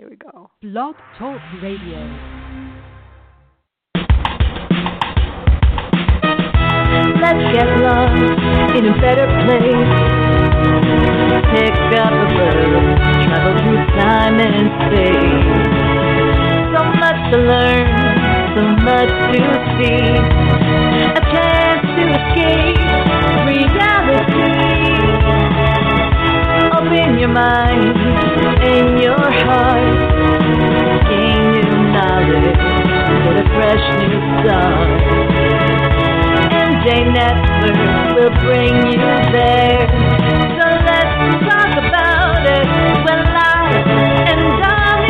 we go. Blog Talk Radio. Let's get lost in a better place. Pick up a book, travel through time and space. So much to learn, so much to see. A chance to escape reality. Open your mind and your heart. Gain new knowledge, get a fresh new start. MJ Network will bring you there. So let's talk about it. We're live and on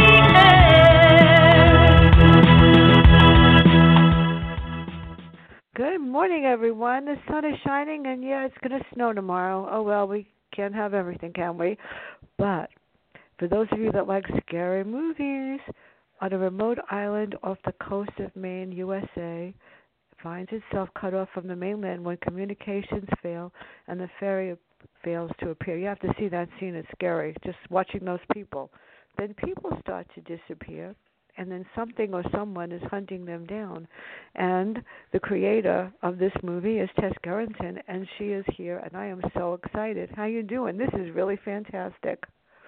the air. Good morning, everyone. The sun is shining, and yeah, it's going to snow tomorrow. Oh, well, we can't have everything, can we? But for those of you that like scary movies, on a remote island off the coast of Maine, USA, finds itself cut off from the mainland when communications fail and the ferry fails to appear. You have to see that scene. It's scary, just watching those people. Then people start to disappear, and then something or someone is hunting them down. And the creator of this movie is Tess Gerritsen, and she is here, and I am so excited. How you doing? This is really fantastic.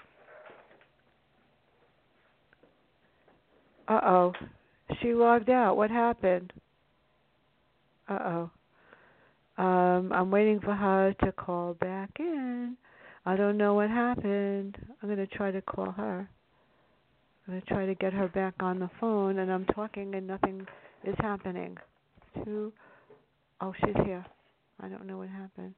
Uh-oh. She logged out. What happened? Uh-oh. I'm waiting for her to call back in. I don't know what happened. I'm going to try to call her. I'm going to try to get her back on the phone, and I'm talking and nothing is happening. Oh, she's here. I don't know what happened.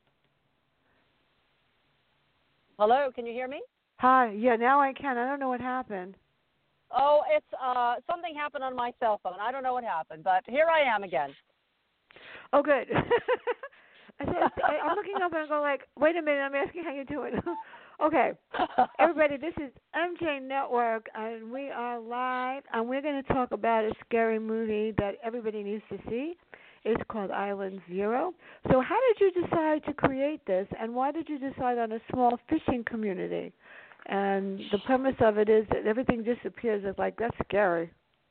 Hello, can you hear me? Hi. Yeah, now I can. I don't know what happened. Oh, it's something happened on my cell phone. I don't know what happened, but here I am again. Oh, good. I'm looking up and I go like, wait a minute, I'm asking how you're doing. Okay. Everybody, this is MJ Network, and we are live, and we're going to talk about a scary movie that everybody needs to see. It's called Island Zero. So how did you decide to create this, and why did you decide on a small fishing community? And the premise of it is that everything disappears. It's like, that's scary.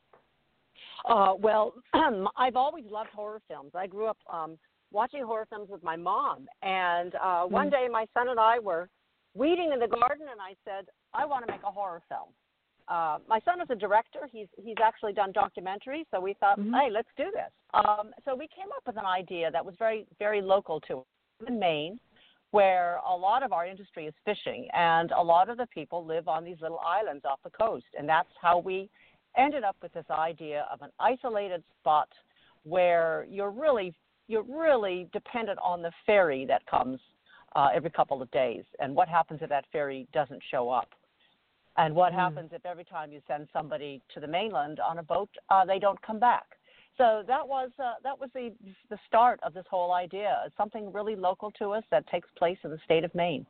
Well, I've always loved horror films. I grew up watching horror films with my mom, and one day my son and I were weeding in the garden, and I said, I want to make a horror film. My son is a director. He's actually done documentaries, so we thought, hey, let's do this. So we came up with an idea that was very, very local to us in Maine, where a lot of our industry is fishing, and a lot of the people live on these little islands off the coast, and that's how we ended up with this idea of an isolated spot where you're really dependent on the ferry that comes every couple of days, and what happens if that ferry doesn't show up, and what happens if every time you send somebody to the mainland on a boat, they don't come back. So that was the start of this whole idea. It's something really local to us that takes place in the state of Maine.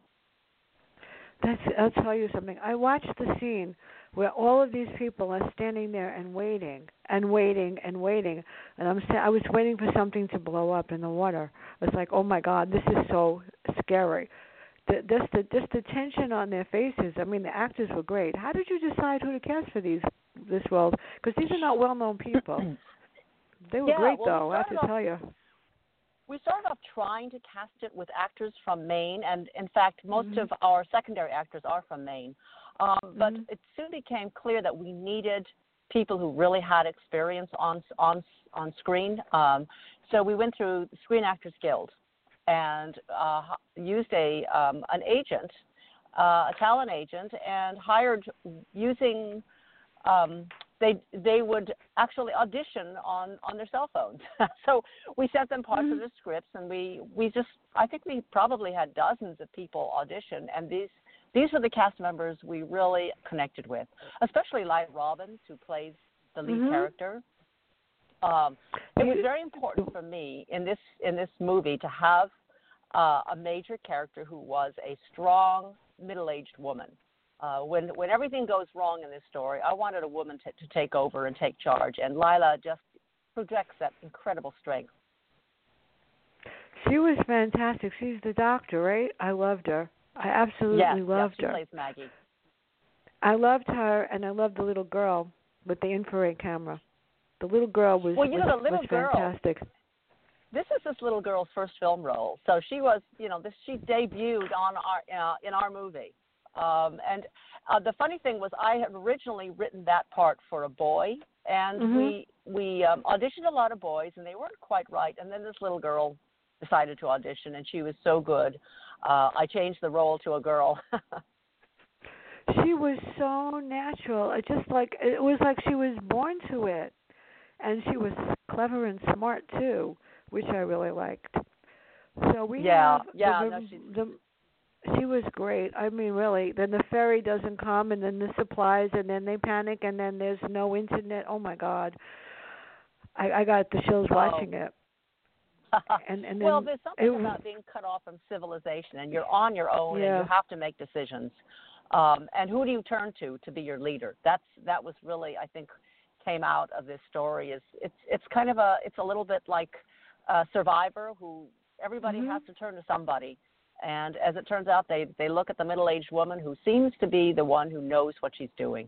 I'll tell you something. I watched the scene where all of these people are standing there and waiting and waiting and waiting, and I was waiting for something to blow up in the water. It's like, oh my God, this is so scary. Just the tension on their faces. I mean, the actors were great. How did you decide who to cast for this role? Because these are not well-known people. They were great, though. I have to tell you. We started off trying to cast it with actors from Maine, and in fact, most of our secondary actors are from Maine. But it soon became clear that we needed people who really had experience on screen. So we went through the Screen Actors Guild and used an agent, a talent agent, and hired using. They would actually audition on their cell phones. So we sent them parts of the scripts, and I think we probably had dozens of people audition, and these were the cast members we really connected with, especially Lila Robbins, who plays the lead character. It was very important for me in this movie to have a major character who was a strong middle-aged woman. When everything goes wrong in this story, I wanted a woman to take over and take charge, and Lila just projects that incredible strength. She was fantastic. She's the doctor, right? I loved her. I absolutely loved her. She plays Maggie. I loved her, and I loved the little girl with the infrared camera. The little girl was well, you know, the little was girl, fantastic. This is this little girl's first film role, so she was, you know, she debuted on our in our movie. And the funny thing was, I had originally written that part for a boy, and we auditioned a lot of boys, and they weren't quite right. And then this little girl decided to audition, and she was so good. I changed the role to a girl. She was so natural. It was like she was born to it. And she was clever and smart too, which I really liked. So she was great. I mean, really. Then the ferry doesn't come, and then the supplies, and then they panic, and then there's no internet. Oh my God, I got the chills watching it. And then well, there's something about being cut off from civilization, and you're on your own, and you have to make decisions. And who do you turn to be your leader? That was really, I think, came out of this story. It's kind of it's a little bit like a Survivor, who everybody has to turn to somebody. And as it turns out, they look at the middle-aged woman who seems to be the one who knows what she's doing.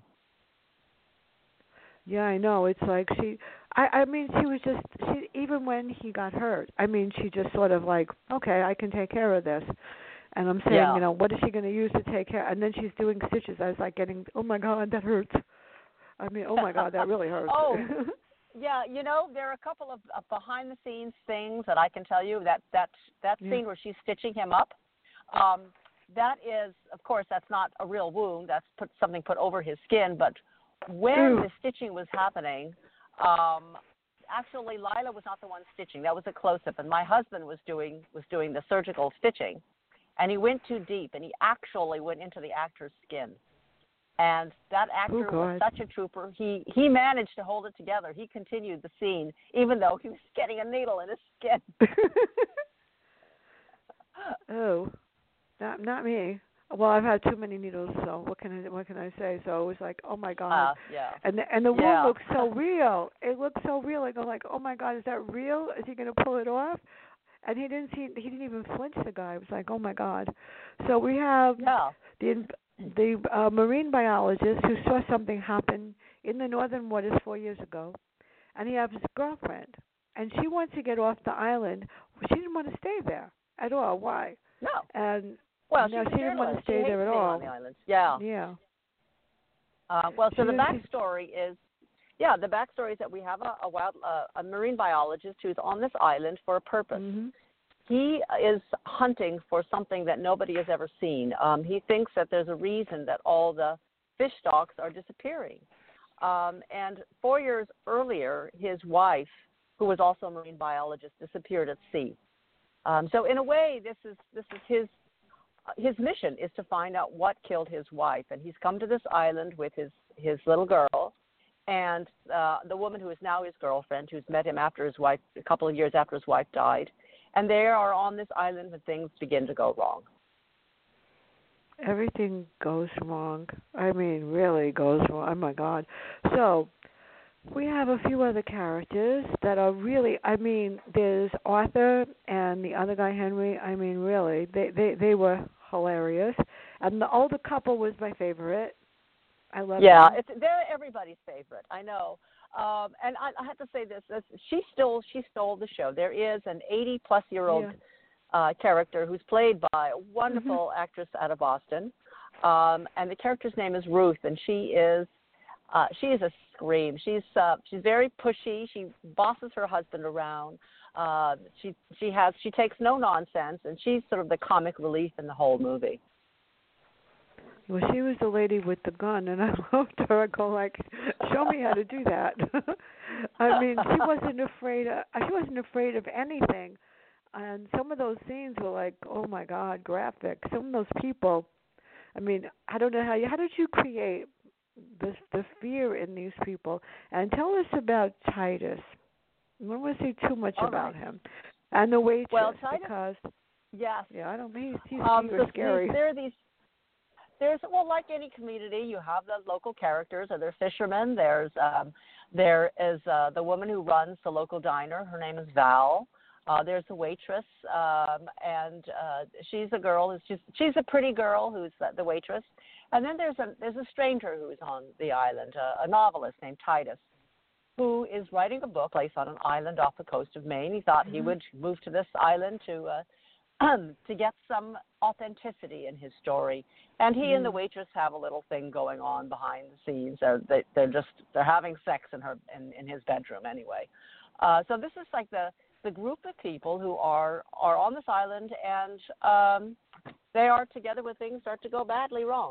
Yeah, I know. It's like I mean, she was even when he got hurt, I mean, she just sort of like, okay, I can take care of this. And I'm saying, you know, what is she going to use to take care? And then she's doing stitches. I was like oh my God, that hurts. I mean, oh my God, that really hurts. Oh, yeah, you know, there are a couple of behind-the-scenes things that I can tell you. That scene where she's stitching him up, that is, of course, that's not a real wound. That's something put over his skin. But when the stitching was happening, actually, Lila was not the one stitching. That was a close-up, and my husband was doing the surgical stitching, and he went too deep, and he actually went into the actor's skin. And that actor was such a trooper. He managed to hold it together. He continued the scene, even though he was getting a needle in his skin. Oh, not me. Well, I've had too many needles, so what can I say? So it was like, oh my God. And the wound looked so real. It looked so real. I go like, oh my God, is that real? Is he going to pull it off? And he didn't even flinch. The guy. It was like, oh my God. So we have the marine biologist who saw something happen in the northern waters 4 years ago, and he has his girlfriend, and she wants to get off the island. She didn't want to stay there at all. Why? No. And she didn't want to stay there at all. On the islands. Yeah. Yeah. Well, so the backstory is, that we have a marine biologist who's on this island for a purpose. Mm-hmm. He is hunting for something that nobody has ever seen. He thinks that there's a reason that all the fish stocks are disappearing. And 4 years earlier, his wife, who was also a marine biologist, disappeared at sea. So in a way, this is his mission is to find out what killed his wife. And he's come to this island with his little girl, and the woman who is now his girlfriend, who's met him after his wife, a couple of years after his wife died. And they are on this island when things begin to go wrong. Everything goes wrong. I mean, really goes wrong. Oh, my God. So we have a few other characters that are really, I mean, there's Arthur and the other guy, Henry. I mean, really, they were hilarious. And the older couple was my favorite. I love them. Yeah, they're everybody's favorite. I know. And I have to say this: she stole the show. There is an 80-plus-year-old character who's played by a wonderful actress out of Boston, and the character's name is Ruth, and she is a scream. She's very pushy. She bosses her husband around. She takes no nonsense, and she's sort of the comic relief in the whole movie. Well, she was the lady with the gun, and I loved her. I go like, show me how to do that. I mean, she wasn't afraid of anything, and some of those scenes were like, oh my God, graphic. Some of those people, I mean, I don't know how did you create the fear in these people? And tell us about Titus. I don't want to say too much about him, and the waitress. Well, Titus, because I don't mean he's scary. Like any community, you have the local characters. Or they're fishermen. There is the woman who runs the local diner. Her name is Val. There's the waitress, and she's a girl. She's a pretty girl who's the waitress. And then there's a stranger who's on the island, a novelist named Titus, who is writing a book placed on an island off the coast of Maine. He thought he would move to this island to get some authenticity in his story. And he and the waitress have a little thing going on behind the scenes. They're having sex in his bedroom anyway. So this is like the group of people who are on this island, and they are together when things start to go badly wrong.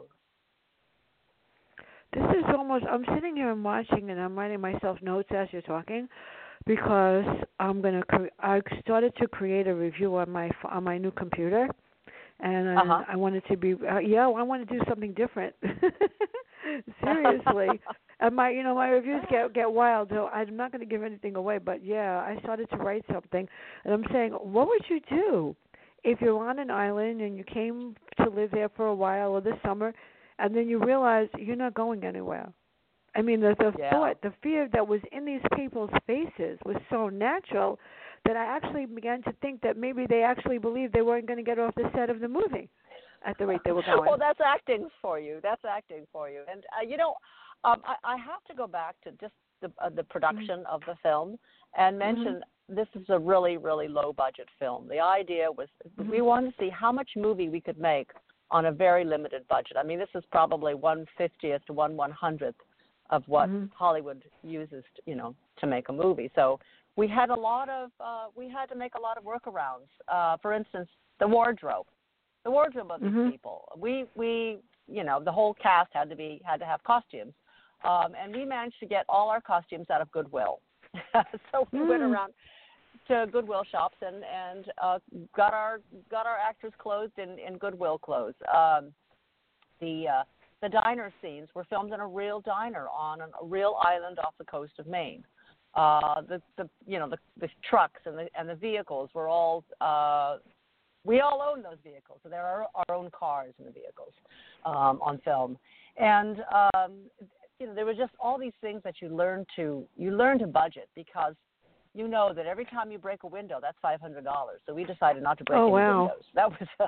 This is almost, I'm sitting here and watching, and I'm writing myself notes as you're talking, because I started to create a review on my new computer, and I wanted to be, I want to do something different. Seriously. And my reviews get wild, so I'm not going to give anything away, but yeah, I started to write something, and I'm saying, what would you do if you're on an island and you came to live there for a while or this summer, and then you realize you're not going anywhere? I mean, the thought, the fear that was in these people's faces was so natural that I actually began to think that maybe they actually believed they weren't going to get off the set of the movie at the rate they were going. Well, that's acting for you. And, I have to go back to just the production of the film and mention this is a really, really low-budget film. The idea was we wanted to see how much movie we could make on a very limited budget. I mean, this is probably 1/50th to 1/100th of what Hollywood uses, to make a movie. So we had to make a lot of workarounds. For instance, the wardrobe of these people. We the whole cast had to have costumes, and we managed to get all our costumes out of Goodwill. So we went around to Goodwill shops and got our actors clothed in Goodwill clothes. The diner scenes were filmed in a real diner on a real island off the coast of Maine. The trucks and the vehicles were all we all own those vehicles, so there are our own cars in the vehicles on film. And there were just all these things that you learn to budget, because that every time you break a window, that's $500. So we decided not to break any windows. That was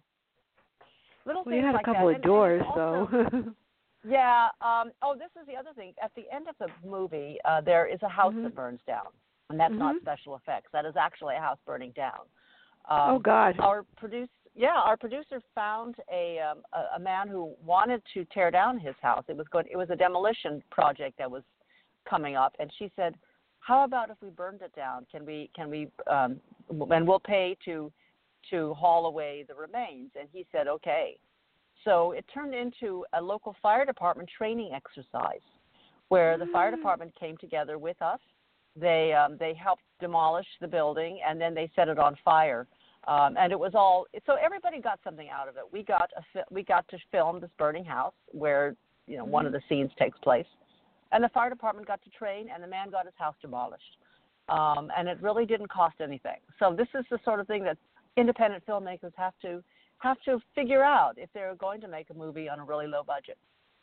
little things you had like a couple that. of doors, also, though. Yeah. This is the other thing. At the end of the movie, there is a house that burns down, and that's not special effects. That is actually a house burning down. Oh God! Our producer found a man who wanted to tear down his house. It was a demolition project that was coming up, and she said, "How about if we burned it down? Can we? And we'll pay to haul away the remains." And he said, "Okay." So it turned into a local fire department training exercise, where the fire department came together with us. They helped demolish the building, and then they set it on fire. And it was all, so everybody got something out of it. We got to film this burning house where one of the scenes takes place, and the fire department got to train, and the man got his house demolished. And it really didn't cost anything. So this is the sort of thing that independent filmmakers have to figure out if they're going to make a movie on a really low budget.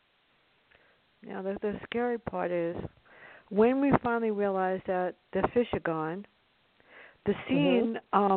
Now, the scary part is when we finally realized that the fish are gone, the scene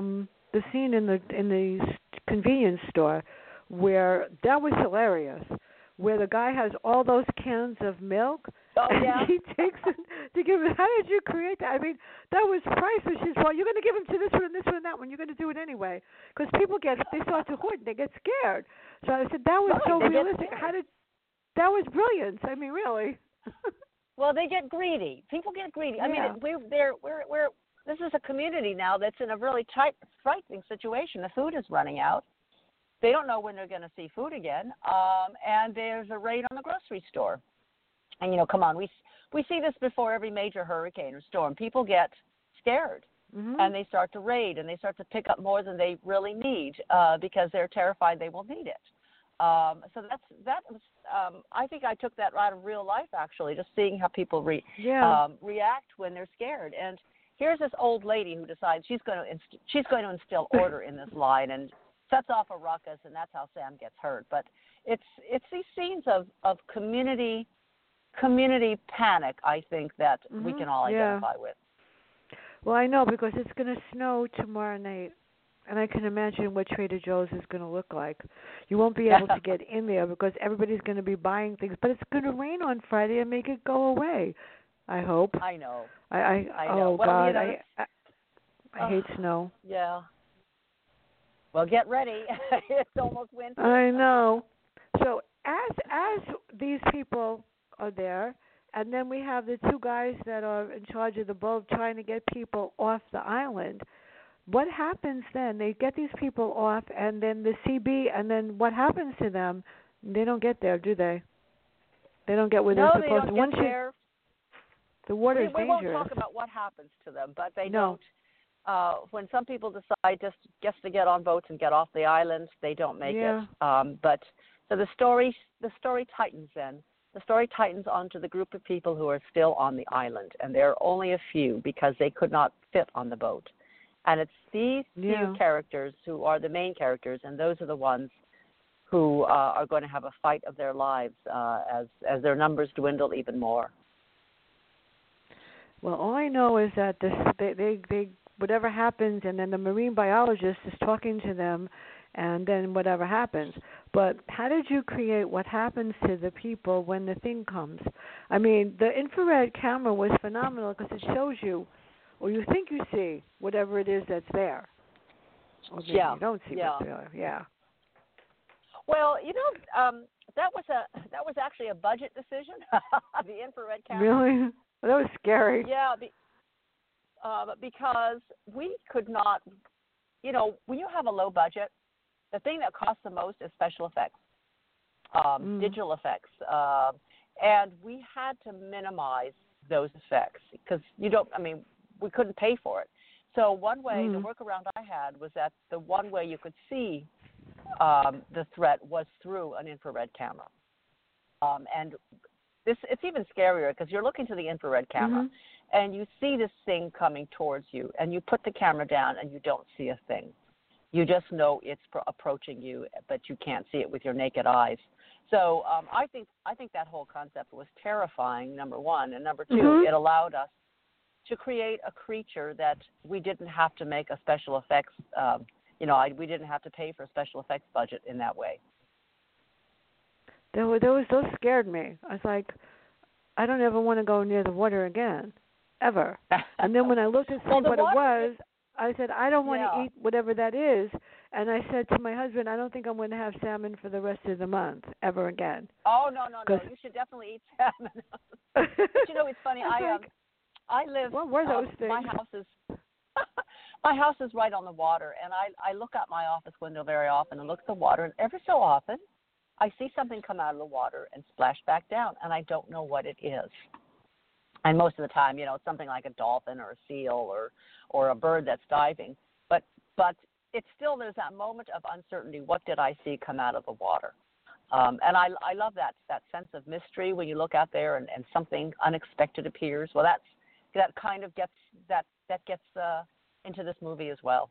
in the convenience store, where that was hilarious, where the guy has all those cans of milk, and he takes it to give it. How did you create that? I mean, that was priceless. She says, "Well, you're going to give them to this one and this one and that one. You're going to do it anyway," because people they start to hoard, they get scared. So I said that was so realistic. That was brilliant. I mean, really. Well, they get greedy. People get greedy. I mean, we're this is a community now that's in a really tight, frightening situation. The food is running out. They don't know when they're going to see food again. And there's a raid on the grocery store. And, come on, we see this before every major hurricane or storm. People get scared, and they start to raid, and they start to pick up more than they really need because they're terrified they will need it. So that was. I think I took that out of real life, actually, just seeing how people react when they're scared. And here's this old lady who decides she's going to instill order in this line and sets off a ruckus, and that's how Sam gets hurt. But it's these scenes of community panic, I think, that we can all identify with. Well, I know, because it's going to snow tomorrow night. And I can imagine what Trader Joe's is going to look like. You won't be able to get in there because everybody's going to be buying things. But it's going to rain on Friday and make it go away. I hope. I know. I know. Oh well, God, you know, I hate snow. Yeah. Well, get ready. It's almost winter. I know. So as these people are there, and then we have the two guys that are in charge of the boat trying to get people off the island. What happens then? They get these people off, and then the CB, and then what happens to them? They don't get there, do they? They don't get where they're supposed to. No, they don't get there. The water is dangerous. We won't talk about what happens to them, but they don't. When some people decide just to get on boats and get off the island, they don't make it. But so the story tightens then. The story tightens onto the group of people who are still on the island, and there are only a few because they could not fit on the boat. And it's these few characters who are the main characters, and those are the ones who are going to have a fight of their lives as their numbers dwindle even more. Well, all I know is that they whatever happens, and then the marine biologist is talking to them, and then whatever happens. But how did you create what happens to the people when the thing comes? I mean, the infrared camera was phenomenal because it shows you, or you think you see, whatever it is that's there. Or maybe you don't see what's there. Yeah. Well, you know, that was actually a budget decision. The infrared camera. Really? Well, that was scary. Yeah, because we could not, you know, when you have a low budget, the thing that costs the most is special effects, digital effects, and we had to minimize those effects because we couldn't pay for it. So one way, the workaround I had was that the one way you could see the threat was through an infrared camera, and it's even scarier because you're looking to the infrared camera and you see this thing coming towards you, and you put the camera down and you don't see a thing. You just know it's approaching you, but you can't see it with your naked eyes. So I think that whole concept was terrifying, number one. And number two, it allowed us to create a creature that we didn't have to make a special effects, we didn't have to pay for a special effects budget in that way. Those scared me. I was like, I don't ever want to go near the water again, ever. And then when I looked at what it was, I said, I don't want to eat whatever that is. And I said to my husband, I don't think I'm going to have salmon for the rest of the month, ever again. Oh, no. You should definitely eat salmon. But you know, it's funny. I live, what were those things? My house is right on the water, and I look out my office window very often and look at the water, and every so often I see something come out of the water and splash back down, and I don't know what it is. And most of the time, you know, it's something like a dolphin or a seal or a bird that's diving. But it's still, there's that moment of uncertainty. What did I see come out of the water? And I love that sense of mystery when you look out there and something unexpected appears. Well, that kind of gets into this movie as well.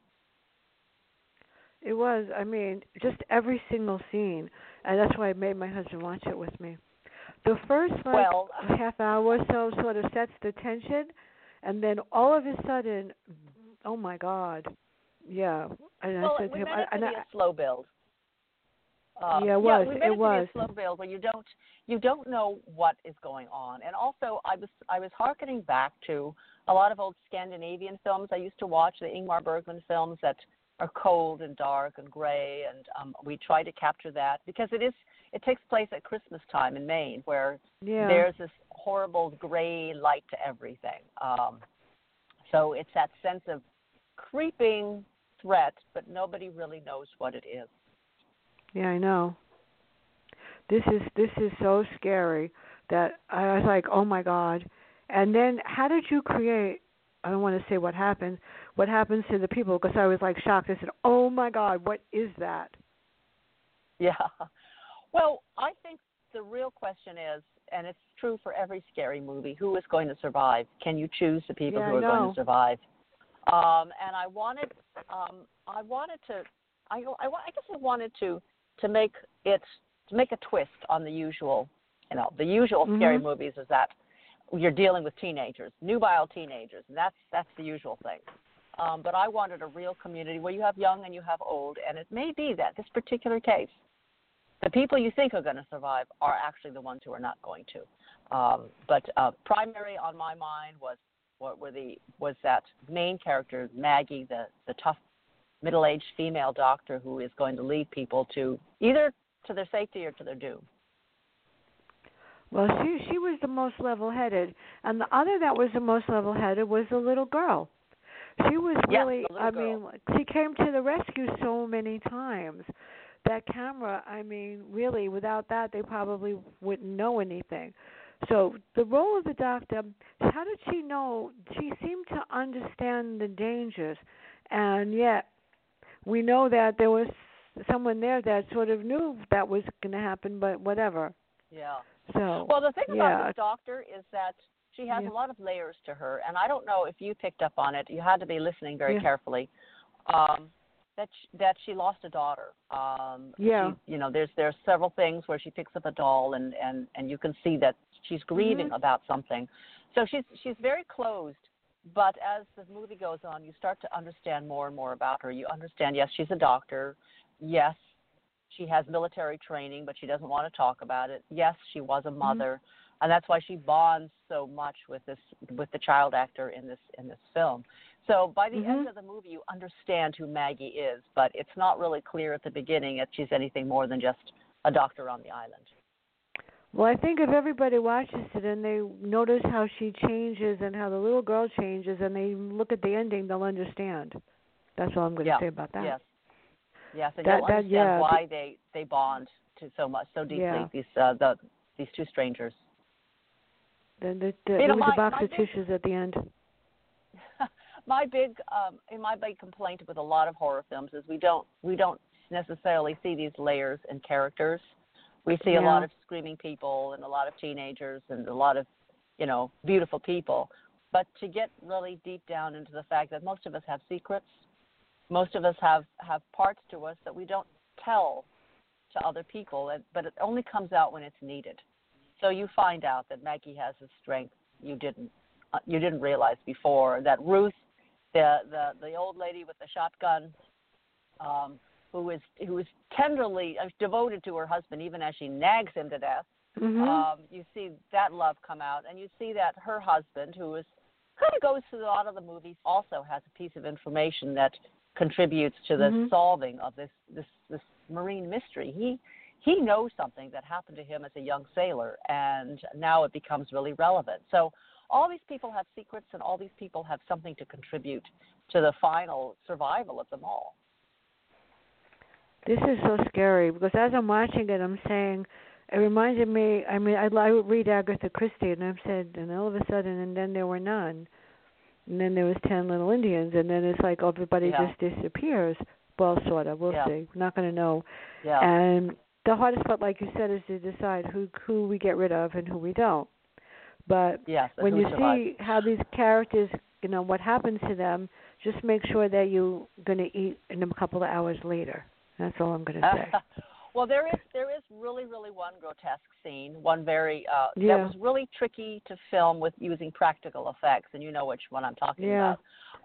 It was. I mean, just every single scene, and that's why I made my husband watch it with me. The first half hour or so sort of sets the tension, and then all of a sudden, oh my God, yeah. And I said to him, it to be a slow build. Yeah, it was. We made it to be a slow build where you don't know what is going on. And also, I was hearkening back to a lot of old Scandinavian films I used to watch, the Ingmar Bergman films that are cold and dark and gray, and we try to capture that because it takes place at Christmas time in Maine, where there's this horrible gray light to everything. So it's that sense of creeping threat, but nobody really knows what it is. Yeah, I know. This is so scary that I was like, oh my God. And then how did you create, I don't want to say what happens to the people, because I was like shocked. I said, oh my God, what is that? Yeah. Well, I think the real question is, and it's true for every scary movie, who is going to survive? Can you choose the people who are going to survive? And I wanted to make a twist on the usual, the usual scary movies is that you're dealing with teenagers, nubile teenagers, and that's the usual thing. But I wanted a real community where you have young and you have old, and it may be that this particular case, the people you think are going to survive are actually the ones who are not going to. But primary on my mind was that main character, Maggie, the tough middle-aged female doctor who is going to lead people to either to their safety or to their doom. Well, she was the most level-headed, and the other that was the most level-headed was the little girl. She was really, I mean, she came to the rescue so many times. That camera, I mean, really, without that, they probably wouldn't know anything. So the role of the doctor, how did she know? She seemed to understand the dangers, and yet we know that there was someone there that sort of knew that was going to happen, but whatever. Yeah. So, well, the thing about this doctor is that she has a lot of layers to her, and I don't know if you picked up on it. You had to be listening very carefully. That she lost a daughter. She, there's several things where she picks up a doll, and you can see that she's grieving about something. So she's very closed. But as the movie goes on, you start to understand more and more about her. You understand, yes, she's a doctor. Yes, she has military training, but she doesn't want to talk about it. Yes, she was a mother, and that's why she bonds so much with the child actor in this film. So by the end of the movie, you understand who Maggie is, but it's not really clear at the beginning that she's anything more than just a doctor on the island. Well, I think if everybody watches it and they notice how she changes and how the little girl changes and they look at the ending, they'll understand. That's all I'm going to say about that. Yes, and you'll understand why they bond so deeply, these two strangers. There was a box of tissues at the end. My big complaint with a lot of horror films is we don't necessarily see these layers and characters. We see a lot of screaming people and a lot of teenagers and a lot of, beautiful people. But to get really deep down into the fact that most of us have secrets, most of us have parts to us that we don't tell to other people, but it only comes out when it's needed. So you find out that Maggie has a strength you didn't realize before. That Ruth, the old lady with the shotgun, who is tenderly devoted to her husband, even as she nags him to death. You see that love come out, and you see that her husband, who is kind of goes through a lot of the movies, also has a piece of information that contributes to the solving of this marine mystery. He knows something that happened to him as a young sailor, and now it becomes really relevant. So all these people have secrets, and all these people have something to contribute to the final survival of them all. This is so scary because as I'm watching it, I'm saying, it reminded me, I read Agatha Christie, and I've said, and all of a sudden, and then there were none. And then there was 10 little Indians, and then it's like everybody just disappears. Well, sort of. We'll see. We're not going to know. Yeah. And the hardest part, like you said, is to decide who we get rid of and who we don't. But when you see how these characters, what happens to them, just make sure that you're going to eat in a couple of hours later. That's all I'm going to say. Well, there is really, really one grotesque scene, one very that was really tricky to film with using practical effects, and you know which one I'm talking about.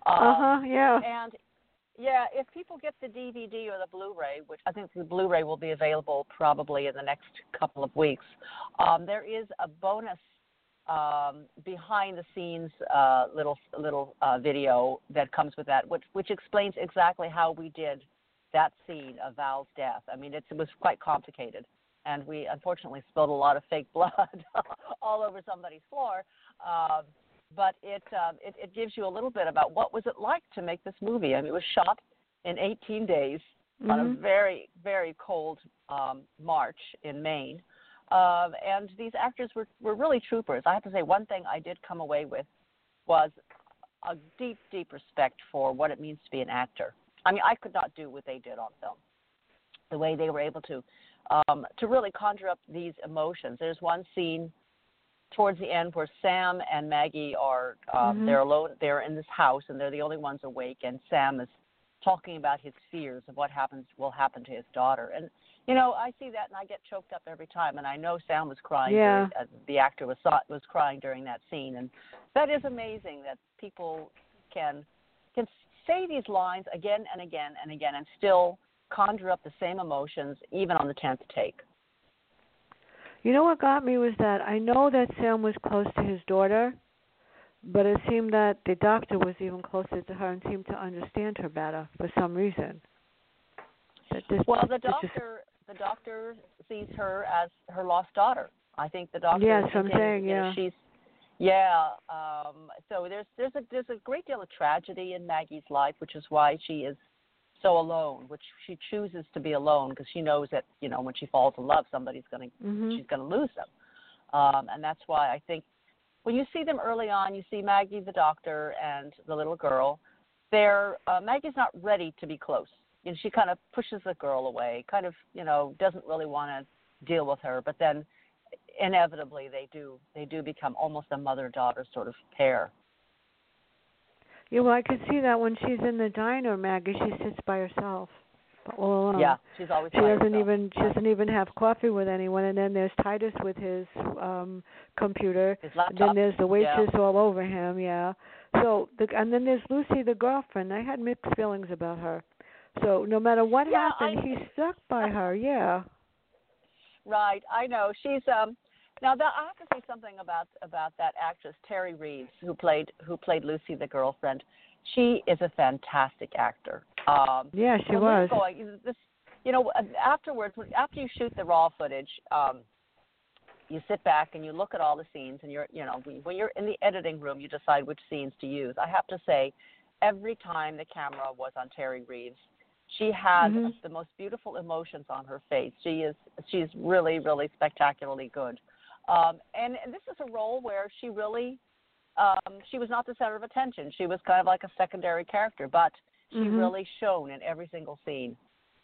And if people get the DVD or the Blu-ray, which I think the Blu-ray will be available probably in the next couple of weeks, there is a bonus behind the scenes little video that comes with that, which explains exactly how we did that scene of Val's death. I mean, it was quite complicated, and we unfortunately spilled a lot of fake blood all over somebody's floor. But it gives you a little bit about what was it like to make this movie. I mean, it was shot in 18 days on a very, very cold March in Maine. And these actors were really troopers. I have to say, one thing I did come away with was a deep, deep respect for what it means to be an actor. I mean, I could not do what they did on film, the way they were able to really conjure up these emotions. There's one scene towards the end where Sam and Maggie are they're alone. They're in this house, and they're the only ones awake. And Sam is talking about his fears of what will happen to his daughter. And I see that, and I get choked up every time. And I know Sam was crying. Yeah. The actor was crying during that scene, and that is amazing that people can say these lines again and again and again and still conjure up the same emotions even on the 10th take. You know what got me was that I know that Sam was close to his daughter, but it seemed that the doctor was even closer to her and seemed to understand her better for some reason. The doctor sees her as her lost daughter. I think the doctor. Yes, I'm saying, yeah. So there's a great deal of tragedy in Maggie's life, which is why she is so alone. Which she chooses to be alone because she knows that when she falls in love, she's gonna lose them, and that's why I think when you see them early on, you see Maggie, the doctor, and the little girl. Maggie's not ready to be close. She kind of pushes the girl away, doesn't really want to deal with her, but then inevitably they do become almost a mother-daughter sort of pair. Yeah, well, I could see that when she's in the diner, Maggie, she sits by herself all alone. Yeah, she's always she by doesn't herself. She doesn't even have coffee with anyone. And then there's Titus with his computer. His laptop. Then there's the waitress all over him. Yeah. So and then there's Lucy, the girlfriend. I had mixed feelings about her. So no matter what happened, he's stuck by her. Yeah. Right, I know. She's now that I have to say something about that actress Terry Reeves who played Lucy, the girlfriend. She is a fantastic actor. Yeah, she was. Afterwards, after you shoot the raw footage, you sit back and you look at all the scenes, and when you're in the editing room, you decide which scenes to use. I have to say, every time the camera was on Terry Reeves, she had the most beautiful emotions on her face. She's really, really spectacularly good. And this is a role where she really, she was not the center of attention. She was kind of like a secondary character, but she really shone in every single scene.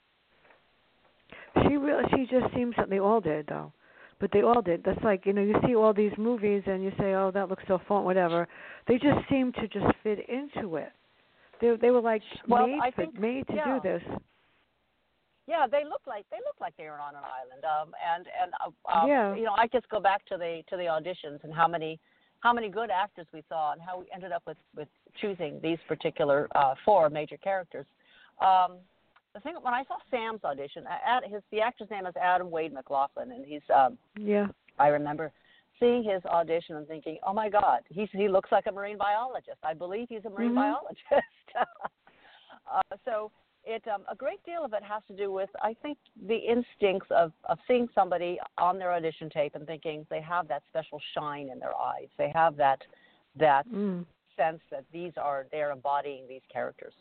She just seems that they all did, though. But they all did. That's like, you see all these movies and you say, oh, that looks so fun, whatever. They just seem to just fit into it. They were like made to do this. Yeah, they look like they were on an island. I just go back to the auditions and how many good actors we saw and how we ended up with choosing these particular 4 major characters. The thing when I saw Sam's audition, the actor's name is Adam Wade McLaughlin, and he's I remember seeing his audition and thinking, oh my God, he looks like a marine biologist. I believe he's a marine biologist. So a great deal of it has to do with, I think, the instincts of seeing somebody on their audition tape and thinking they have that special shine in their eyes. They have that sense that they're embodying these characters.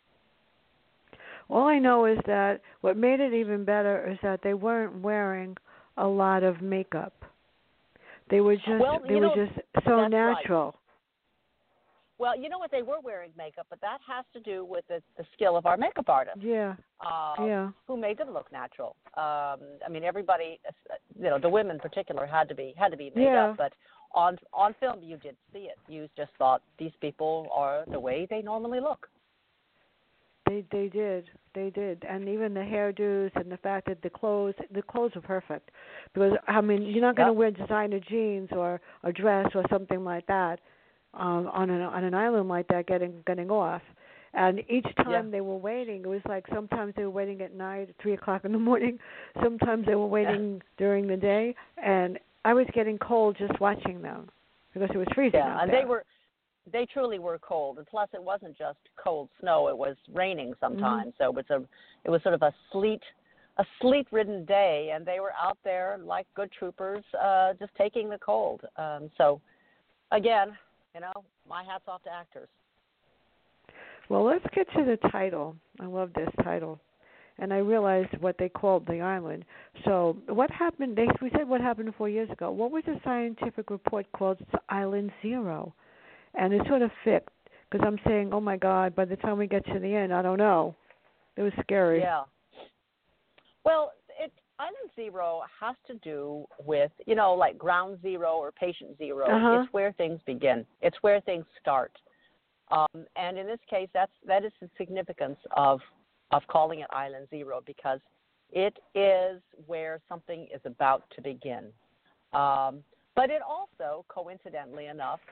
All I know is that what made it even better is that they weren't wearing a lot of makeup. They were just so natural. Right. Well, you know what, they were wearing makeup, but that has to do with the skill of our makeup artist. Yeah. Who made them look natural. I mean, everybody, the women in particular had to be made up, but on film you did see it. You just thought these people are the way they normally look. They did, and even the hairdos and the fact that the clothes were perfect, because I mean you're not going to wear designer jeans or a dress or something like that on an island like that getting off, and each time they were waiting, it was like sometimes they were waiting at night at 3:00 in the morning, sometimes they were waiting during the day, and I was getting cold just watching them because it was freezing out and there. They truly were cold, and plus it wasn't just cold snow; it was raining sometimes. So it was sort of a sleet-ridden day, and they were out there like good troopers, just taking the cold. So, again, my hat's off to actors. Well, let's get to the title. I love this title, and I realized what they called the island. So, what happened? We said what happened 4 years ago. What was the scientific report called? It's Island Zero. And it sort of fit, because I'm saying, oh, my God, by the time we get to the end, I don't know. It was scary. Yeah. Well, Island Zero has to do with, like Ground Zero or Patient Zero. It's where things begin. It's where things start. And in this case, that is the significance of calling it Island Zero, because it is where something is about to begin. But it also, coincidentally enough,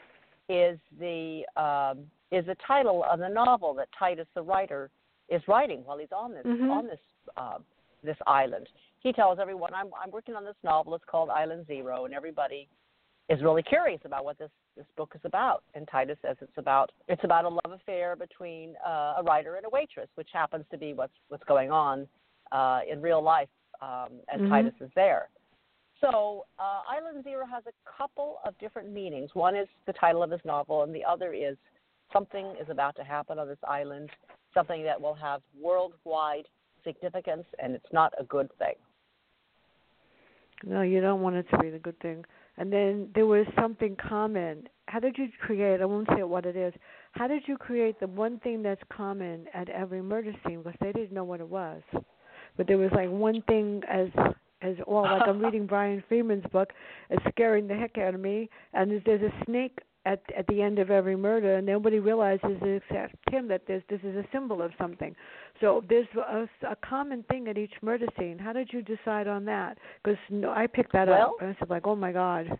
is the title of the novel that Titus, the writer, is writing while he's on this island. He tells everyone, I'm working on this novel. It's called Island Zero, and everybody is really curious about what this book is about. And Titus says it's about a love affair between a writer and a waitress, which happens to be what's going on in real life as Titus is there. So Island Zero has a couple of different meanings. One is the title of his novel, and the other is something is about to happen on this island, something that will have worldwide significance, and it's not a good thing. No, you don't want it to be the good thing. And then there was something common. How did you create, I won't say what it is, how did you create the one thing that's common at every murder scene? Because they didn't know what it was. But there was like one thing as well, like I'm reading Brian Freeman's book, it's scaring the heck out of me, and there's a snake at the end of every murder, and nobody realizes except him that this is a symbol of something. So there's a common thing at each murder scene. How did you decide on that? Because I picked that up, and I said, like, oh, my God.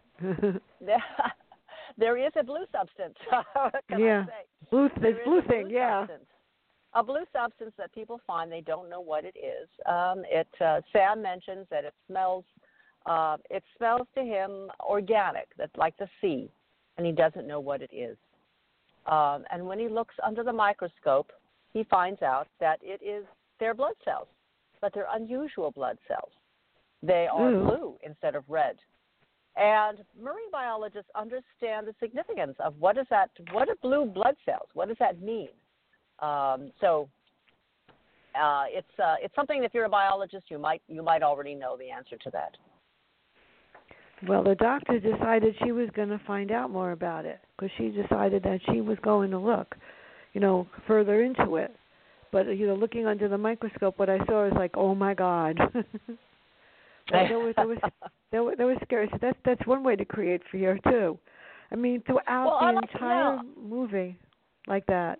There is a blue substance. Blue thing, yeah. A blue substance that people find, they don't know what it is. Sam mentions that it smells to him organic, that's like the sea, and he doesn't know what it is. And when he looks under the microscope, he finds out that they're blood cells, but they're unusual blood cells. They are blue instead of red. And marine biologists understand the significance of what are blue blood cells? What does that mean? So it's something that if you're a biologist, you might already know the answer to that. Well, the doctor decided she was going to find out more about it because she decided that she was going to look, further into it. But looking under the microscope, what I saw was like, oh my God. That was scary. So that's one way to create fear too. I mean, throughout the entire movie, like that.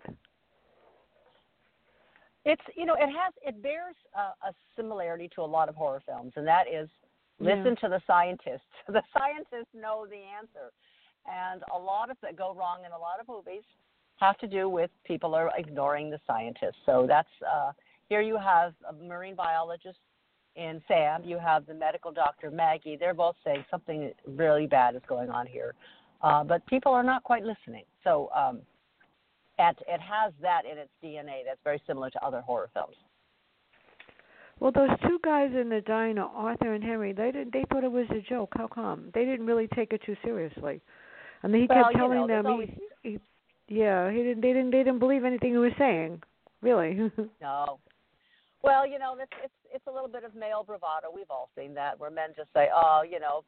It bears a similarity to a lot of horror films, and that is listen to the scientists. The scientists know the answer, and a lot of that go wrong in a lot of movies have to do with people are ignoring the scientists. So that's here you have a marine biologist in Sam, you have the medical doctor Maggie. They're both saying something really bad is going on here, but people are not quite listening. So it has that in its DNA that's very similar to other horror films. Well, those two guys in the diner, Arthur and Henry, they thought it was a joke. How come? They didn't really take it too seriously. And he kept telling them they didn't believe anything he was saying. Really. No. Well, it's a little bit of male bravado. We've all seen that, where men just say, "Oh,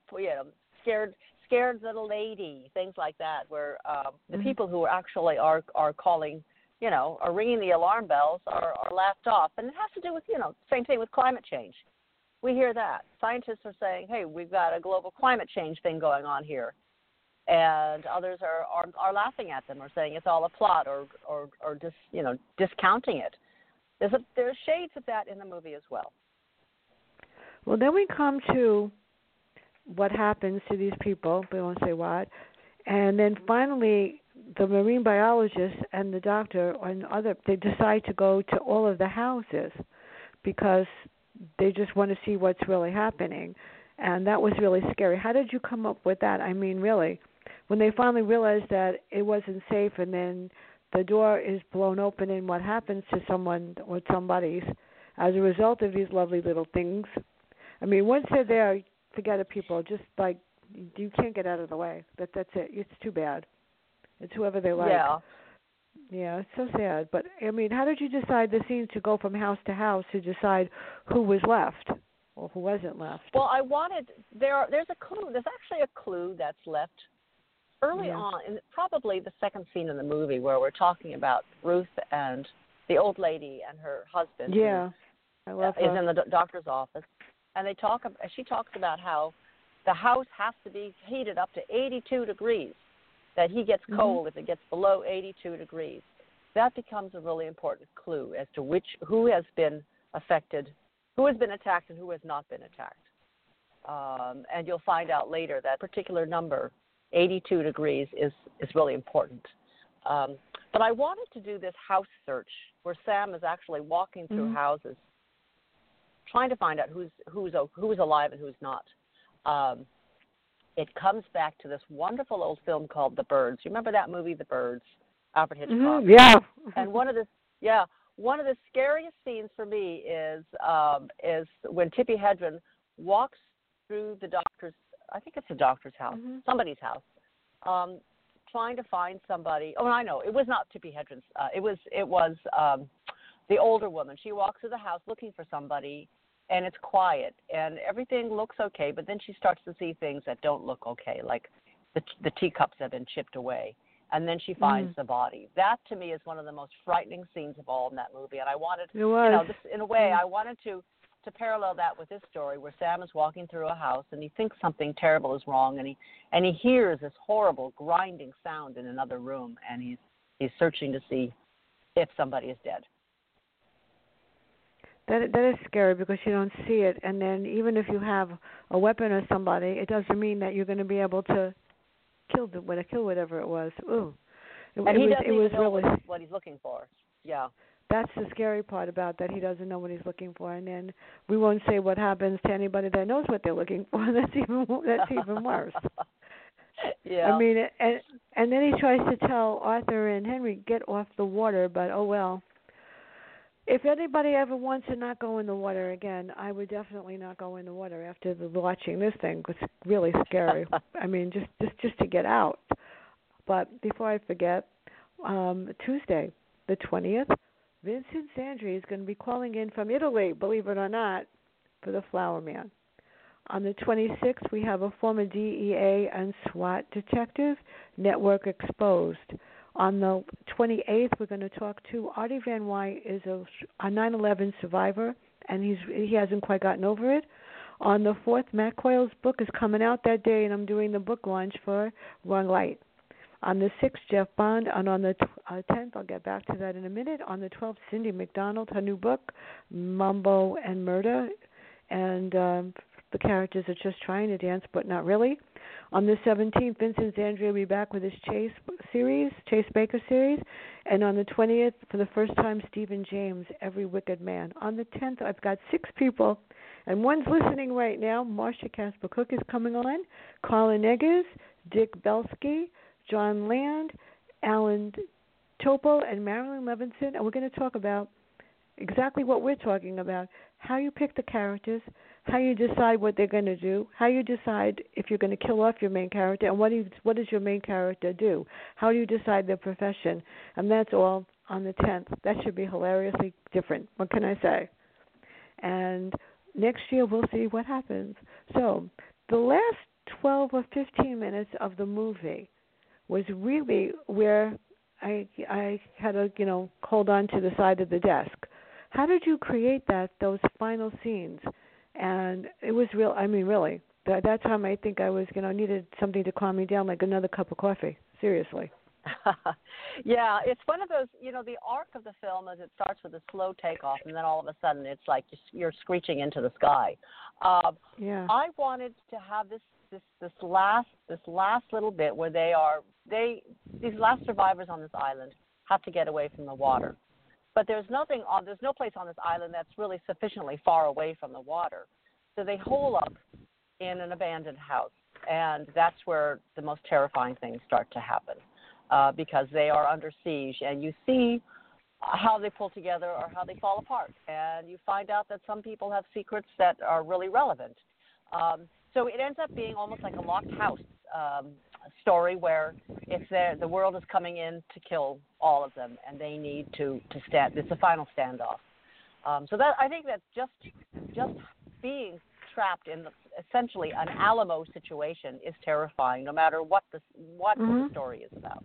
scared little lady," things like that. Where the people who actually are calling, are ringing the alarm bells are laughed off, and it has to do with same thing with climate change. We hear that scientists are saying, "Hey, we've got a global climate change thing going on here," and others are laughing at them or saying it's all a plot or just discounting it. There's shades of that in the movie as well. Well, then we come to what happens to these people. We won't say what. And then finally, the marine biologist and the doctor they decide to go to all of the houses because they just want to see what's really happening. And that was really scary. How did you come up with that? I mean, really, when they finally realized that it wasn't safe and then the door is blown open and what happens to someone or somebody's as a result of these lovely little things. I mean, once they're there, forget it, people. Just like you can't get out of the way. That's it. It's too bad. It's whoever they like. Yeah, it's so sad. But, I mean, how did you decide the scenes to go from house to house to decide who was left or who wasn't left? Well, there's a clue. There's actually a clue that's left early on, in probably the second scene in the movie where we're talking about Ruth and the old lady and her husband. Yeah, I love her. Is in the doctor's office. And she talks about how the house has to be heated up to 82 degrees, that he gets cold if it gets below 82 degrees. That becomes a really important clue as to who has been affected, who has been attacked and who has not been attacked. And you'll find out later that particular number 82 degrees is really important. But I wanted to do this house search where Sam is actually walking through houses, trying to find out who's alive and who's not. It comes back to this wonderful old film called The Birds. You remember that movie, The Birds? Alfred Hitchcock. Yeah. And one of the scariest scenes for me is when Tippi Hedren walks through the doctor's, I think it's the doctor's house, somebody's house, trying to find somebody. Oh, I know, it was not Tippi Hedren's. It was the older woman. She walks through the house looking for somebody, and it's quiet, and everything looks okay, but then she starts to see things that don't look okay, like the teacups have been chipped away, and then she finds the body. That, to me, is one of the most frightening scenes of all in that movie, and I wanted, in a way, I wanted to parallel that with this story where Sam is walking through a house, and he thinks something terrible is wrong, and he hears this horrible grinding sound in another room, and he's searching to see if somebody is dead. That is scary because you don't see it, and then even if you have a weapon or somebody, it doesn't mean that you're going to be able to kill whatever it was. Ooh, he doesn't even know what he's looking for. Yeah, that's the scary part about that. He doesn't know what he's looking for, and then we won't say what happens to anybody that knows what they're looking for. That's even worse. Yeah. I mean, and then he tries to tell Arthur and Henry, get off the water, but oh well. If anybody ever wants to not go in the water again, I would definitely not go in the water after watching this thing. It's really scary. I mean, just to get out. But before I forget, Tuesday, the 20th, Vincent Sandri is going to be calling in from Italy, believe it or not, for the Flower Man. On the 26th, we have a former DEA and SWAT detective, Network Exposed. On the 28th, we're going to talk to Artie Van Wyk, is a 9/11 survivor, and he hasn't quite gotten over it. On the 4th, Matt Coyle's book is coming out that day, and I'm doing the book launch for Wrong Light. On the 6th, Jeff Bond, and on the 10th, I'll get back to that in a minute. On the 12th, Cindy McDonald, her new book, Mambo and Murder, and the characters are just trying to dance, but not really. On the 17th, Vincent Zandri will be back with his Chase Baker series. And on the 20th, for the first time, Stephen James, Every Wicked Man. On the 10th, I've got 6 people, and one's listening right now. Marcia Casper-Cook is coming on, Colin Eggers, Dick Belsky, John Land, Alan Topol, and Marilyn Levinson. And we're going to talk about exactly what we're talking about, how you pick the characters, how you decide what they're going to do, how you decide if you're going to kill off your main character, and what does your main character do? How do you decide their profession? And that's all on the 10th. That should be hilariously different. What can I say? And next year we'll see what happens. So the last 12 or 15 minutes of the movie was really where I had to, hold on to the side of the desk. How did you create those final scenes? And it was real. I mean, really, that time I think I was, needed something to calm me down, like another cup of coffee. Seriously. Yeah, it's one of those, the arc of the film is it starts with a slow takeoff, and then all of a sudden it's like you're screeching into the sky. Yeah. I wanted to have this last little bit where these last survivors on this island have to get away from the water. But there's no place on this island that's really sufficiently far away from the water. So they hole up in an abandoned house, and that's where the most terrifying things start to happen because they are under siege, and you see how they pull together or how they fall apart, and you find out that some people have secrets that are really relevant. So it ends up being almost like a locked house story where the world is coming in to kill all of them, and they need to stand. It's a final standoff. So that I think that just being trapped in essentially an Alamo situation is terrifying, no matter what the story is about.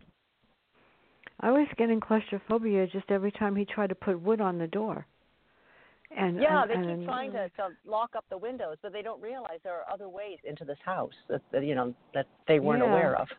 I was getting claustrophobia just every time he tried to put wood on the door. They keep trying to lock up the windows, but they don't realize there are other ways into this house that they weren't aware of.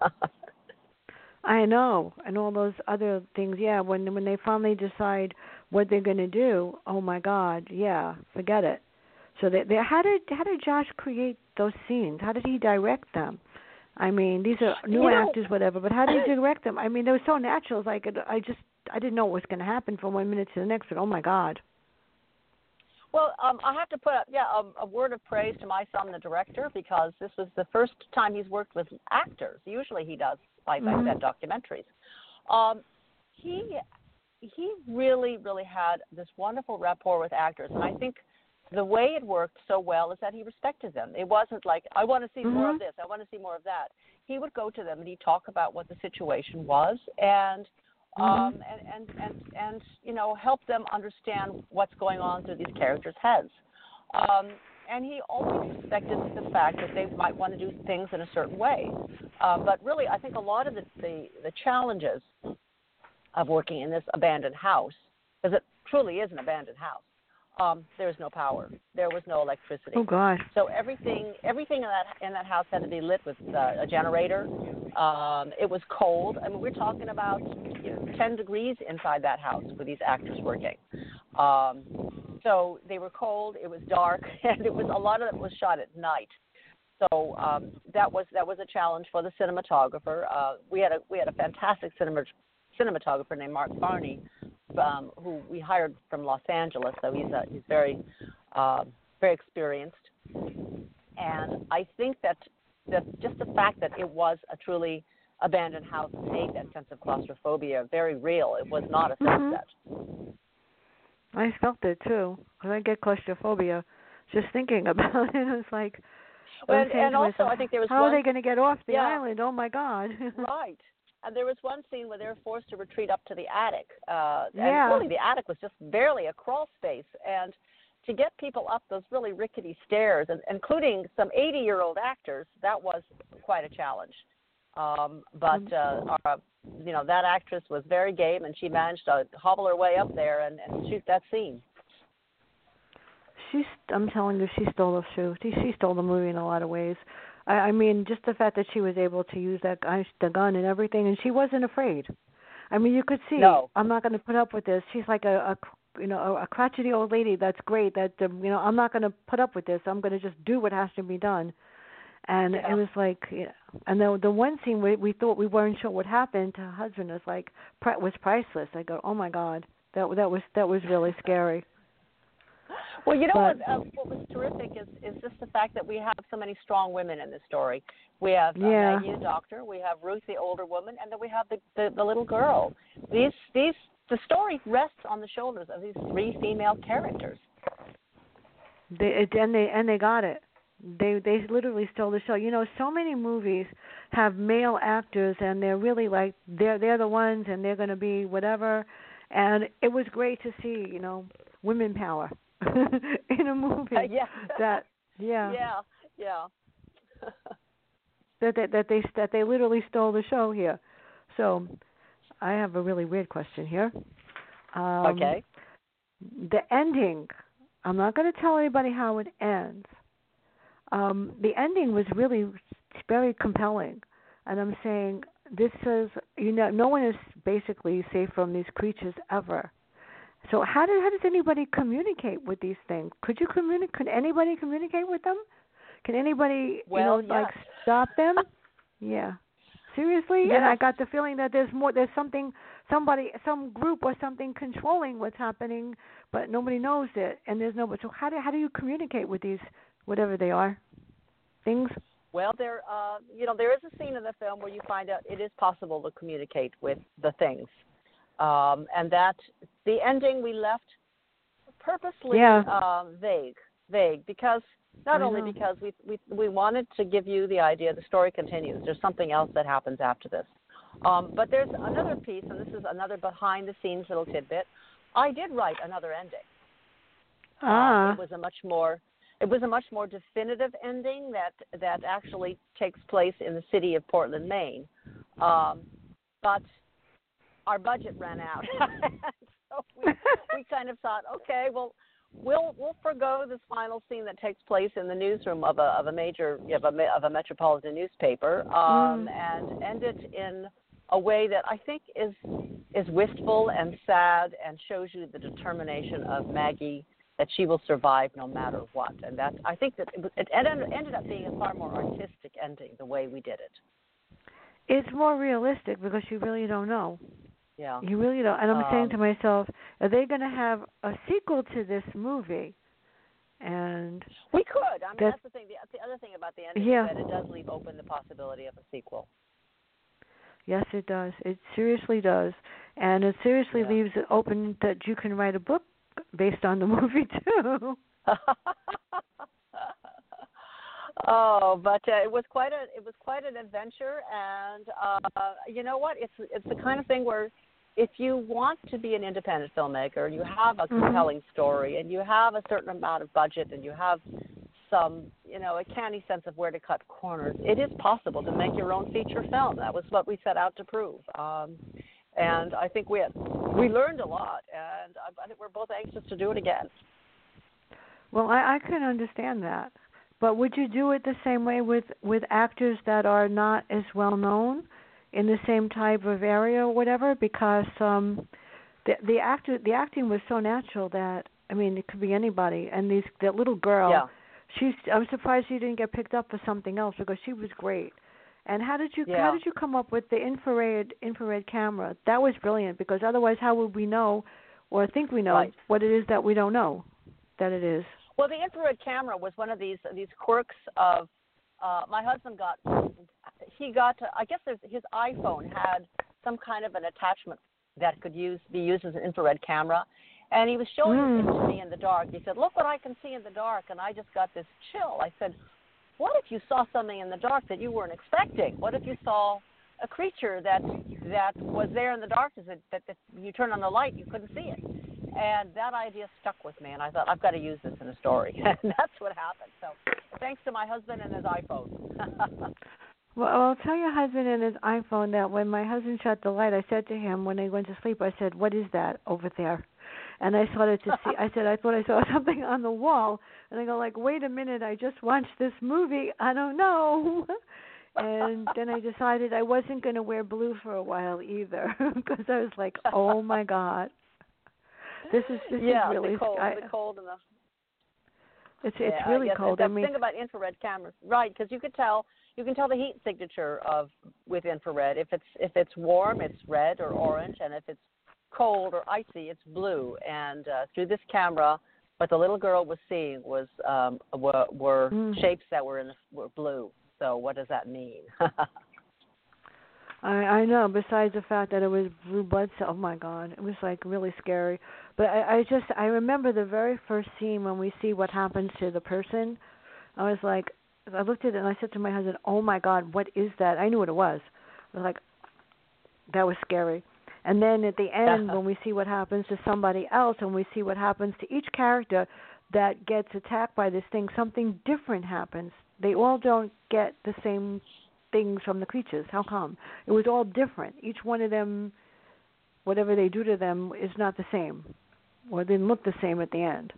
I know, and all those other things. Yeah, when they finally decide what they're going to do, oh my God, yeah, forget it. So how did Josh create those scenes? How did he direct them? I mean, these are new actors, whatever. But how do you direct them? I mean, they were so natural. It's like I didn't know what was going to happen from 1 minute to the next. But oh my God. Well, I have to put a word of praise to my son, the director, because this was the first time he's worked with actors. Usually he does, like I said, documentaries. He really, really had this wonderful rapport with actors, and I think the way it worked so well is that he respected them. It wasn't like, I want to see more of this, I want to see more of that. He would go to them and he'd talk about what the situation was and you know, help them understand what's going on through these characters' heads. And he always respected the fact that they might want to do things in a certain way. But really, I think a lot of the challenges of working in this abandoned house, because it truly is an abandoned house, there was no power. There was no electricity. Oh, God. So everything in that house had to be lit with a generator. It was cold. I mean, we're talking about 10 degrees inside that house with these actors working. So they were cold. It was dark, and a lot of it was shot at night. So that was a challenge for the cinematographer. We had a fantastic cinematographer named Mark Barney, who we hired from Los Angeles. So he's very very experienced. And I think that just the fact that it was a truly abandoned house made that sense of claustrophobia very real. It was not a set set. I felt it too, because I get claustrophobia just thinking about it. It's like, and also myself, I think there was how are they going to get off the island? Oh my God! Right. And there was one scene where they were forced to retreat up to the attic. And really, the attic was just barely a crawl space. And to get people up those really rickety stairs, and including some 80-year-old actors, that was quite a challenge. But that actress was very game, and she managed to hobble her way up there and shoot that scene. I'm telling you, she stole the show. She stole the movie in a lot of ways. I mean, just the fact that she was able to use the gun and everything, and she wasn't afraid. I mean, you could see. No. I'm not going to put up with this. She's like a crotchety old lady. That's great. That I'm not going to put up with this. I'm going to just do what has to be done. And it was like, and the one scene we thought we weren't sure what happened to her husband was priceless. I go, oh my God, that was really scary. Well, what was terrific is just the fact that we have so many strong women in this story. We have Maggie, the doctor. We have Ruth, the older woman, and then we have the little girl. The story rests on the shoulders of these three female characters. They got it. They literally stole the show. So many movies have male actors, and they're really like they're the ones, and they're going to be whatever. And it was great to see, women power in a movie. That that they literally stole the show here. So I have a really weird question here. Okay. The ending. I'm not going to tell anybody how it ends. The ending was really very compelling, and I'm saying this is no one is basically safe from these creatures ever. So how does anybody communicate with these things? Could anybody communicate with them? Can anybody stop them? Yeah. Seriously? Yes. And I got the feeling that there's some group or something controlling what's happening, but nobody knows it, and there's nobody. So how do you communicate with these, whatever they are, things? Well, there is a scene in the film where you find out it is possible to communicate with the things, and that the ending we left purposely vague because not only because we wanted to give you the idea the story continues. There's something else that happens after this, but there's another piece, and this is another behind the scenes little tidbit. I did write another ending. It was a much more definitive ending that actually takes place in the city of Portland, Maine. But our budget ran out, so we kind of thought, okay, well, we'll forgo this final scene that takes place in the newsroom of a metropolitan newspaper, and end it in a way that I think is wistful and sad and shows you the determination of Maggie that she will survive no matter what. And that, I think that it ended up being a far more artistic ending the way we did it. It's more realistic because you really don't know. Yeah. You really don't. And I'm saying to myself, are they going to have a sequel to this movie? And we could. I mean, that's the thing. The other thing about the ending is that it does leave open the possibility of a sequel. Yes, it does. It seriously does. And it seriously leaves it open that you can write a book based on the movie, too. Oh, but it was quite an adventure, and you know what? It's the kind of thing where if you want to be an independent filmmaker, you have a compelling story, and you have a certain amount of budget, and you have some, a canny sense of where to cut corners, it is possible to make your own feature film. That was what we set out to prove. And I think we learned a lot, and I think we're both anxious to do it again. Well, I can understand that. But would you do it the same way with actors that are not as well known in the same type of area or whatever? Because the acting was so natural that, I mean, it could be anybody. And that little girl, I'm surprised she didn't get picked up for something else because she was great. And how did you come up with the infrared camera? That was brilliant, because otherwise how would we know or think we know what it is that we don't know that it is? Well, the infrared camera was one of these quirks of my husband got. I guess his iPhone had some kind of an attachment that could be used as an infrared camera, and he was showing it to me in the dark. He said, "Look what I can see in the dark," and I just got this chill. I said, "What if you saw something in the dark that you weren't expecting? What if you saw a creature that was there in the darkness that if you turn on the light you couldn't see it?" And that idea stuck with me, and I thought, I've got to use this in a story. And that's what happened. So thanks to my husband and his iPhone. Well, I'll tell your husband and his iPhone that when my husband shut the light, I said to him when he went to sleep, I said, "What is that over there?" And I started to see, I said, "I thought I saw something on the wall." And I go like, "Wait a minute, I just watched this movie. I don't know." And then I decided I wasn't going to wear blue for a while either, because I was like, "Oh my God. This is really the cold and the it's really cold." The thing about infrared cameras, right? Because you can tell the heat signature with infrared. If it's warm, it's red or orange, and if it's cold or icy, it's blue. And through this camera, what the little girl was seeing were shapes that were blue. So what does that mean? I know. Besides the fact that it was blue blood cell, oh my God, it was like really scary. But I remember the very first scene when we see what happens to the person. I was like, I looked at it and I said to my husband, "Oh my God, what is that?" I knew what it was. I was like, that was scary. And then at the end, when we see what happens to somebody else, and we see what happens to each character that gets attacked by this thing, something different happens. They all don't get the same things from the creatures. How come? It was all different. Each one of them, whatever they do to them, is not the same, or didn't look the same at the end.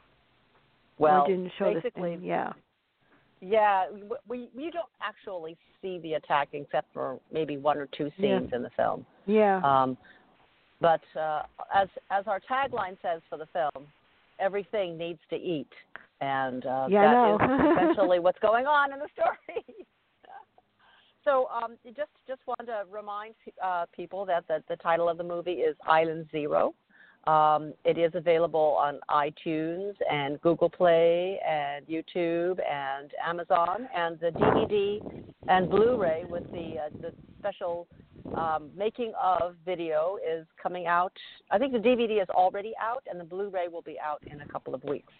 Well, or didn't show basically, the same. Yeah, we don't actually see the attack except for maybe one or two scenes in the film. Yeah. But as our tagline says for the film, everything needs to eat, and that is essentially what's going on in the story. So just want to remind people that the title of the movie is Island Zero. It is available on iTunes and Google Play and YouTube and Amazon, and the DVD and Blu-ray with the special making of video is coming out. I think the DVD is already out, and the Blu-ray will be out in a couple of weeks.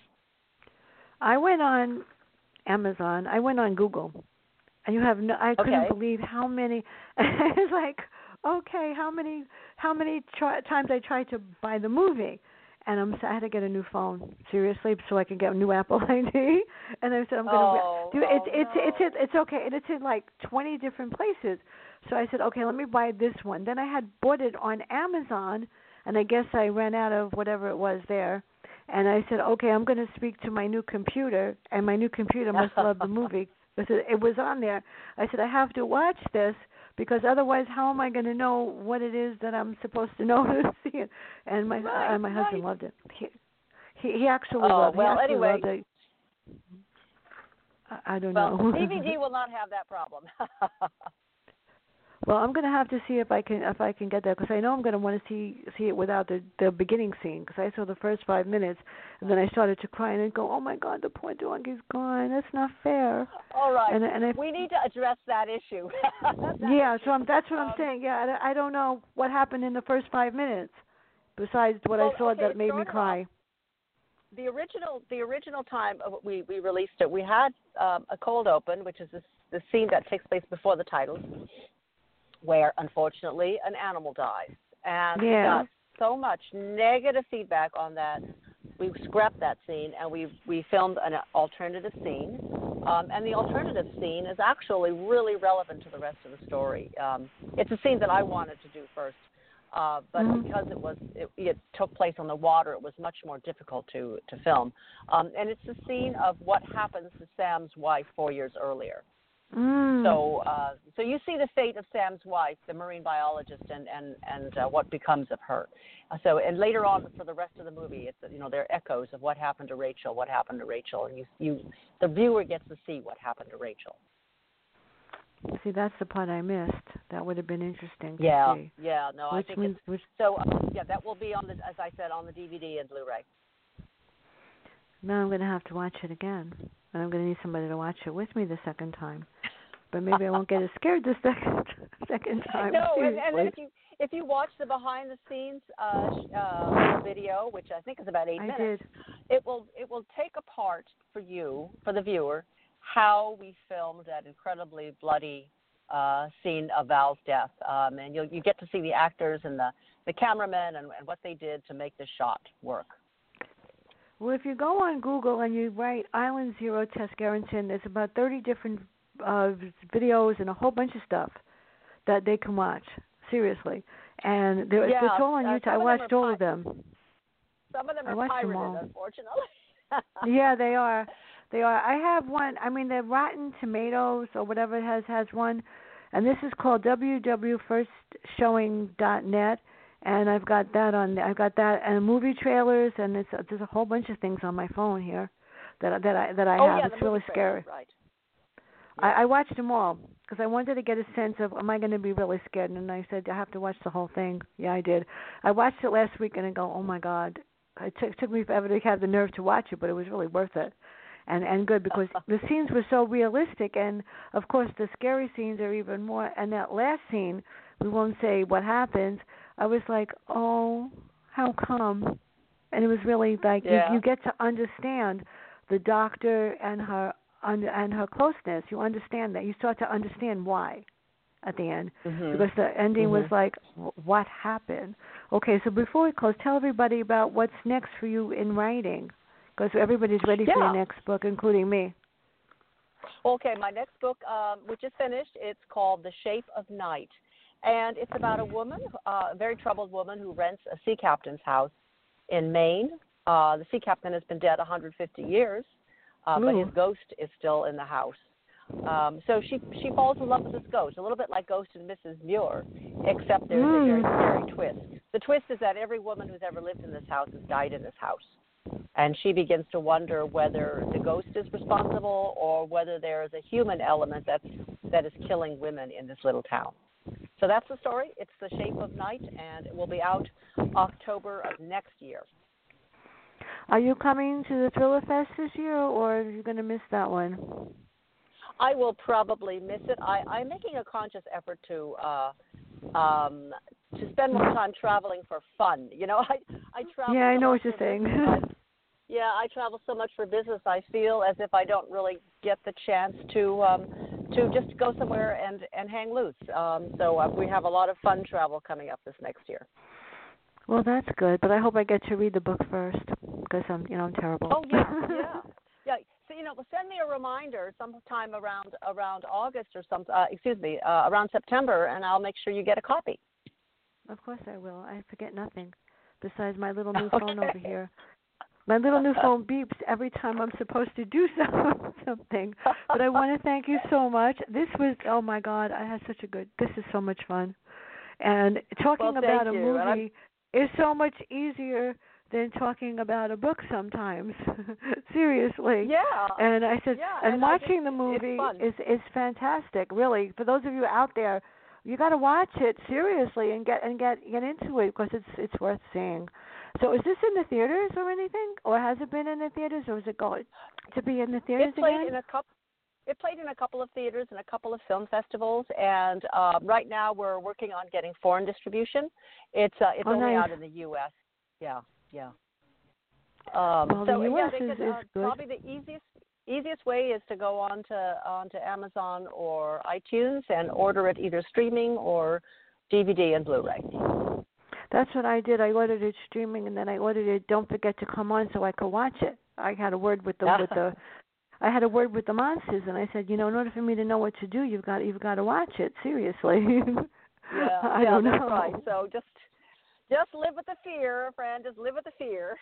I went on Amazon. I went on Google, and I couldn't believe how many. It's like, okay, how many times I tried to buy the movie, and I had to get a new phone, seriously, so I could get a new Apple ID. And I said, I'm going to. It's okay, and it's in like 20 different places. So I said, okay, let me buy this one. Then I had bought it on Amazon, and I guess I ran out of whatever it was there. And I said, okay, I'm going to speak to my new computer, and my new computer must love the movie because it was on there. I said, I have to watch this, because otherwise how am I going to know what it is that I'm supposed to know to see it? And my husband loved it. He actually loved. Well, he anyway. Loved it. I don't know. Well, DVD will not have that problem. Well, I'm going to have to see if I can get that, because I know I'm going to want to see it without the beginning scene, because I saw the first 5 minutes and then I started to cry and go, oh my God, the poor dog is gone. That's not fair. All right. And we need to address that issue. That's what I'm saying. Yeah, I don't know what happened in the first 5 minutes besides what I saw that made me cry. The original time we released it, we had a cold open, which is the scene that takes place before the titles, where unfortunately an animal dies, and we got so much negative feedback on that. We scrapped that scene and we filmed an alternative scene, and the alternative scene is actually really relevant to the rest of the story. It's a scene that I wanted to do first. But because it took place on the water, it was much more difficult to film. And it's the scene of what happens to Sam's wife 4 years earlier. So you see the fate of Sam's wife, the marine biologist, and what becomes of her. And later on, for the rest of the movie, it's there are echoes of what happened to Rachel, and the viewer gets to see what happened to Rachel. See, that's the part I missed. That would have been interesting to see. Yeah, no, I think that will be on the, as I said, on the DVD and Blu-ray. Now I'm going to have to watch it again, and I'm going to need somebody to watch it with me the second time. But maybe I won't get as scared the second time. No, and then if you watch the behind the scenes video, which I think is about 8 minutes, it will take apart for you, for the viewer, how we filmed that incredibly bloody scene of Val's death, and you get to see the actors and the cameramen and what they did to make the shot work. Well, if you go on Google and you write Island Zero Tess Gerritsen, there's about 30 different videos and a whole bunch of stuff that they can watch. Seriously, and it's all on YouTube. I watched all of them. Some of them are pirated, unfortunately. Yeah, they are. They are. I have one. I mean, the Rotten Tomatoes or whatever it has one, and this is called www.firstshowing.net, and I've got that on. I've got that and movie trailers, and there's a whole bunch of things on my phone here that I have. Yeah, it's really scary. Right. I watched them all because I wanted to get a sense of, am I going to be really scared? And I said, I have to watch the whole thing. Yeah, I did. I watched it last week and I go, oh my God. It took me forever to have the nerve to watch it, but it was really worth it. And good, because the scenes were so realistic, and of course the scary scenes are even more. And that last scene, we won't say what happens. I was like, oh, how come? And it was really like you get to understand the doctor and her closeness. You understand that. You start to understand why at the end, because the ending was like, what happened? Okay, so before we close, tell everybody about what's next for you in writing, because everybody's ready for your next book, including me. Okay, my next book, which is finished, it's called The Shape of Night, and it's about a woman, a very troubled woman who rents a sea captain's house in Maine. The sea captain has been dead 150 years, but his ghost is still in the house. So she falls in love with this ghost, a little bit like Ghost and Mrs. Muir, except there's a very scary twist. The twist is that every woman who's ever lived in this house has died in this house. And she begins to wonder whether the ghost is responsible or whether there is a human element that is killing women in this little town. So that's the story. It's The Shape of Night, and it will be out October of next year. Are you coming to the Thriller Fest this year, or are you going to miss that one? I will probably miss it. I'm making a conscious effort to spend more time traveling for fun. You know, I travel. Yeah, I know what you're saying. Yeah, I travel so much for business. I feel as if I don't really get the chance to just go somewhere and hang loose. So we have a lot of fun travel coming up this next year. Well, that's good, but I hope I get to read the book first, because I'm terrible. Oh yeah. So send me a reminder sometime around August or around September, and I'll make sure you get a copy. Of course I will. I forget nothing, besides my little new phone over here. My little new phone beeps every time I'm supposed to do something. But I want to thank you so much. This was, oh my God, this is so much fun. And talking about a movie is so much easier than talking about a book sometimes. Seriously. Yeah. And I said, Yeah, and and watching the movie is fantastic. Really, for those of you out there, you got to watch it seriously and get into it because it's worth seeing. So, is this in the theaters or anything, or has it been in the theaters, or is it going to be in the theaters again? It played in a couple of theaters and a couple of film festivals, and right now we're working on getting foreign distribution. It's only nice. out in the U.S. Yeah. Well, so the U.S. is good. Probably the easiest way is to go onto Amazon or iTunes and order it either streaming or DVD and Blu-ray. That's what I did. I ordered it streaming, and then I ordered it. Don't forget to come on so I could watch it. I had a word with the I had a word with the monsters, and I said, in order for me to know what to do, you've got to watch it seriously. I don't know. That's right. So just live with the fear, friend. Just live with the fear.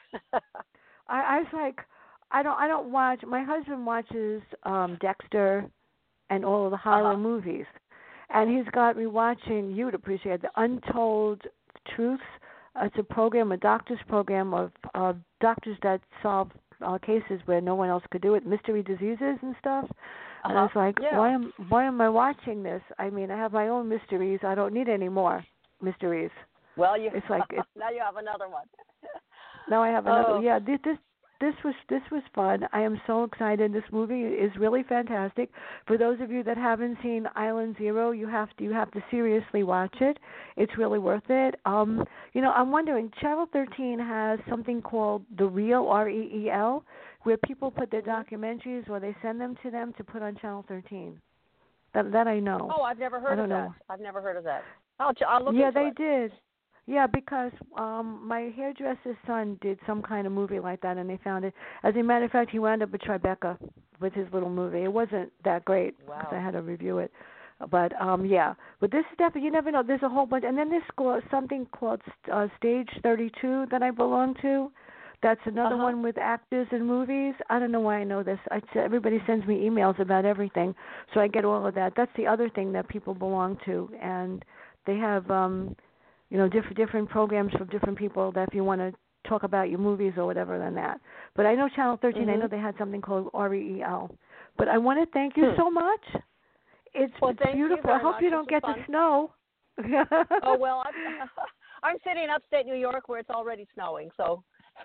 I was like, I don't watch. My husband watches Dexter and all of the horror movies, and he's got me watching. You'd appreciate the Untold Truths. It's a program, a doctor's program of doctors that solve cases where no one else could do it, mystery diseases and stuff. And I was like, why am I watching this? I mean, I have my own mysteries. I don't need any more mysteries. Well, it's like now you have another one. Now I have another. Yeah, this was fun. I am so excited. This movie is really fantastic. For those of you that haven't seen Island Zero, you have to seriously watch it. It's really worth it. I'm wondering, Channel 13 has something called The Reel, REEL, where people put their documentaries or they send them to them to put on Channel 13. That I know. Oh, I've never heard of that. I've never heard of that. I'll look into it. Yeah, they did. Yeah, because my hairdresser's son did some kind of movie like that, and they found it. As a matter of fact, he wound up at Tribeca with his little movie. It wasn't that great because I had to review it. But, yeah. But this is definitely, you never know. There's a whole bunch. And then there's something called Stage 32 that I belong to. That's another one with actors and movies. I don't know why I know this. Everybody sends me emails about everything, so I get all of that. That's the other thing that people belong to. And they have... different programs from different people that if you want to talk about your movies or whatever than that. But I know Channel 13, I know they had something called REEL. But I want to thank you so much. It's beautiful. I hope you don't get the snow. Oh, well, I'm sitting in upstate New York where it's already snowing, so.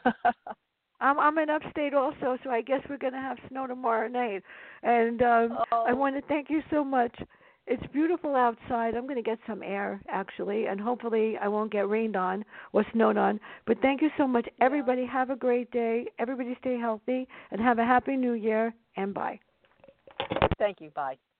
I'm in upstate also, so I guess we're going to have snow tomorrow night. And I want to thank you so much. It's beautiful outside. I'm going to get some air, actually, and hopefully I won't get rained on or snowed on. But thank you so much. Everybody have a great day. Everybody stay healthy and have a happy new year, and bye. Thank you. Bye.